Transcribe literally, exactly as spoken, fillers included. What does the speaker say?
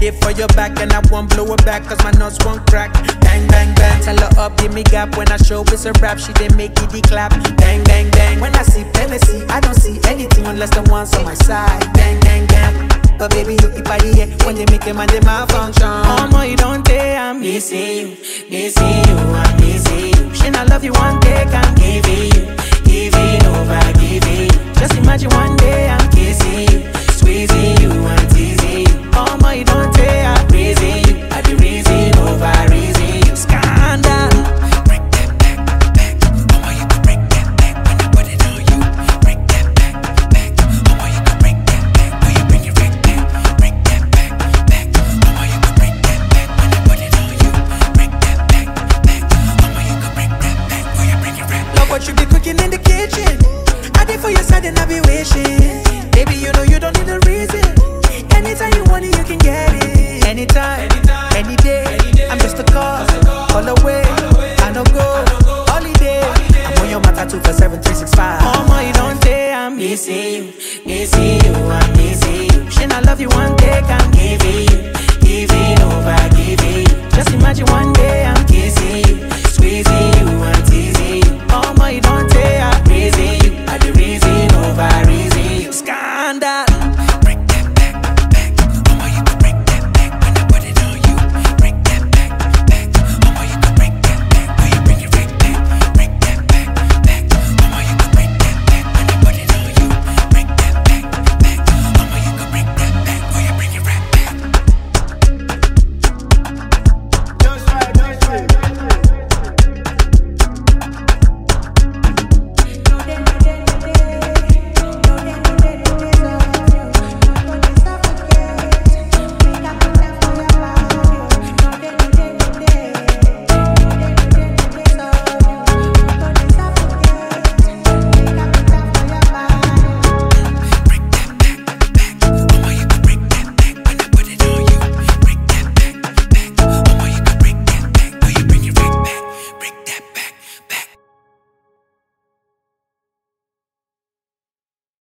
did for your back and I won't blow it back cause my nuts won't crack. Bang, bang, bang. Tell her up, give me gap. When I show it's a rap, she didn't make it the clap. Bang, bang, bang. When I see Tennessee, I don't see anything unless the one's on my side. Bang, bang, bang. But baby, you keep body here when they make them and they malfunction. Oh, my, you don't say I'm missing you, missing you, I'm missing you. She not love you one day, I'm giving you, giving over, giving you. Just imagine one day I'm kissing you, squeezing you, and teasing you. Oh, my, you don't say I'm praising you, I be raising over, raising you. Scandal. Break that back, back. Oh, my, you can break that back when I put it on you. Break that back, back. Oh, my, you can break that back when you bring it right back. Break that back, back. Oh, my, you can break that back when I put it on you. Break that back, back. Oh, my, you can break that back when you bring it right back. Love what you be cooking in the kitchen. I did for your side and I be wishing.